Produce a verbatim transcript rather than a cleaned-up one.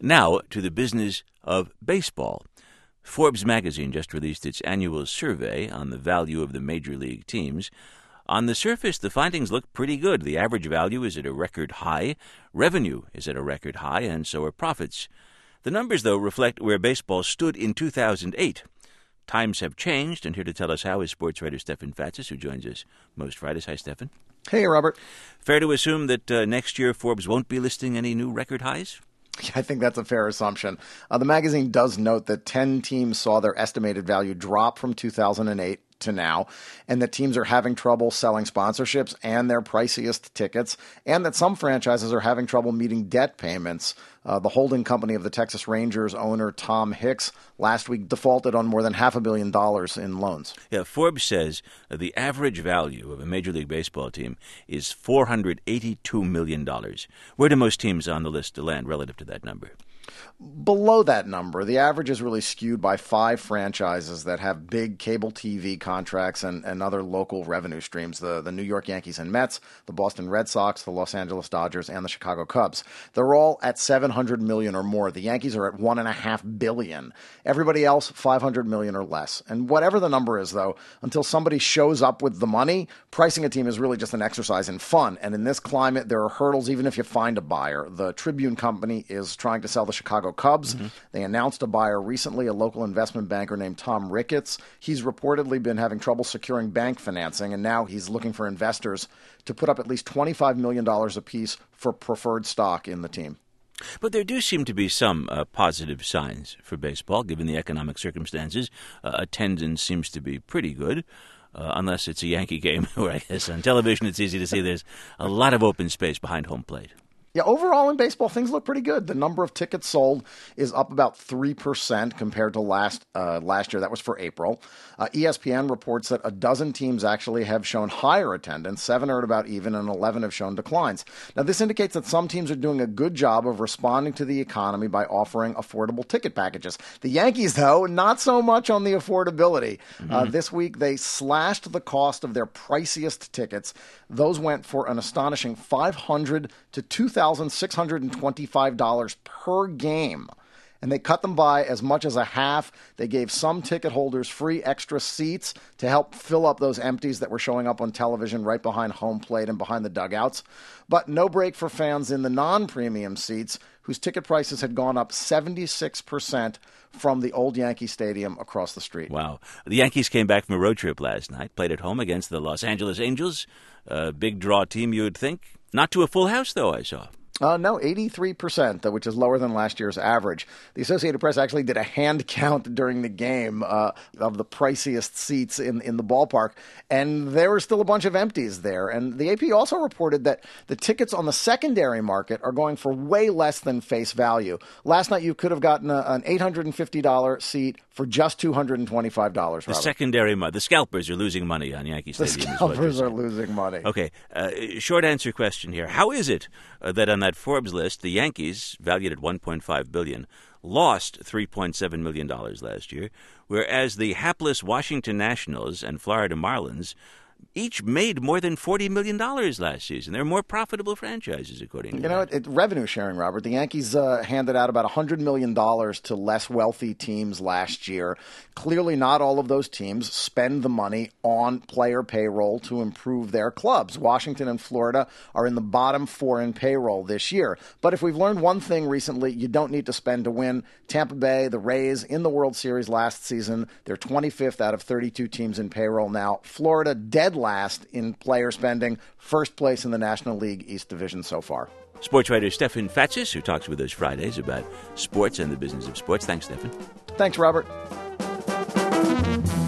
Now to the business of baseball. Forbes magazine just released its annual survey on the value of the major league teams. On the surface, the findings look pretty good. The average value is at a record high, revenue is at a record high, and so are profits. The numbers, though, reflect where baseball stood in two thousand eight. Times have changed, and here to tell us how is sports writer Stefan Fatsis, who joins us most Fridays. Hi, Stefan. Hey, Robert. Fair to assume that uh, next year Forbes won't be listing any new record highs? I think that's a fair assumption. Uh, the magazine does note that ten teams saw their estimated value drop from two thousand eight to now, and that teams are having trouble selling sponsorships and their priciest tickets, and that some franchises are having trouble meeting debt payments. Uh, the holding company of the Texas Rangers owner, Tom Hicks, last week defaulted on more than half a billion dollars in loans. Yeah, Forbes says uh, the average value of a Major League Baseball team is four hundred eighty-two million dollars. Where do most teams on the list land relative to that number? Below that number, the average is really skewed by five franchises that have big cable T V contracts and, and other local revenue streams, the, the New York Yankees and Mets, the Boston Red Sox, the Los Angeles Dodgers, and the Chicago Cubs. They're all at seven hundred million dollars or more. The Yankees are at one point five billion dollars. Everybody else, five hundred million dollars or less. And whatever the number is, though, until somebody shows up with the money, pricing a team is really just an exercise in fun. And in this climate, there are hurdles even if you find a buyer. The Tribune Company is trying to sell the Chicago Cubs. Mm-hmm. They announced a buyer recently, a local investment banker named Tom Ricketts. He's reportedly been having trouble securing bank financing, and now he's looking for investors to put up at least twenty-five million dollars apiece for preferred stock in the team. But there do seem to be some uh, positive signs for baseball, given the economic circumstances. Uh, attendance seems to be pretty good. Uh, unless it's a Yankee game, where I guess on television it's easy to see there's a lot of open space behind home plate. Yeah, overall in baseball, things look pretty good. The number of tickets sold is up about three percent compared to last uh, last year. That was for April. Uh, E S P N reports that a dozen teams actually have shown higher attendance. Seven are at about even, and eleven have shown declines. Now, this indicates that some teams are doing a good job of responding to the economy by offering affordable ticket packages. The Yankees, though, not so much on the affordability. Mm-hmm. Uh, this week, they slashed the cost of their priciest tickets. Those went for an astonishing five hundred dollars to two thousand six hundred twenty-five dollars per game. And they cut them by as much as a half. They gave some ticket holders free extra seats to help fill up those empties that were showing up on television right behind home plate and behind the dugouts. But no break for fans in the non-premium seats, whose ticket prices had gone up seventy-six percent from the old Yankee Stadium across the street. Wow. The Yankees came back from a road trip last night, played at home against the Los Angeles Angels. A big draw team, you would think. Not to a full house, though, I saw. Uh, no, eighty-three percent, which is lower than last year's average. The Associated Press actually did a hand count during the game uh, of the priciest seats in, in the ballpark, and there were still a bunch of empties there. And the A P also reported that the tickets on the secondary market are going for way less than face value. Last night, you could have gotten a, an eight hundred fifty dollars seat for just two hundred twenty-five dollars. The secondary market, the scalpers are losing money on Yankee Stadium. The scalpers are losing money. Okay, uh, short answer question here. How is it uh, that on that Forbes list, the Yankees, valued at one point five billion dollars, lost three point seven million dollars last year, whereas the hapless Washington Nationals and Florida Marlins each made more than forty million dollars last season? They're more profitable franchises, according to You know, it, it, revenue sharing, Robert. The Yankees uh, handed out about one hundred million dollars to less wealthy teams last year. Clearly, not all of those teams spend the money on player payroll to improve their clubs. Washington and Florida are in the bottom four in payroll this year. But if we've learned one thing recently, you don't need to spend to win. Tampa Bay, the Rays, in the World Series last season, they're twenty-fifth out of thirty-two teams in payroll now. Florida, dead last in player spending, first place in the National League East Division so far. Sports writer Stefan Fatsis, who talks with us Fridays about sports and the business of sports. Thanks, Stefan. Thanks, Robert.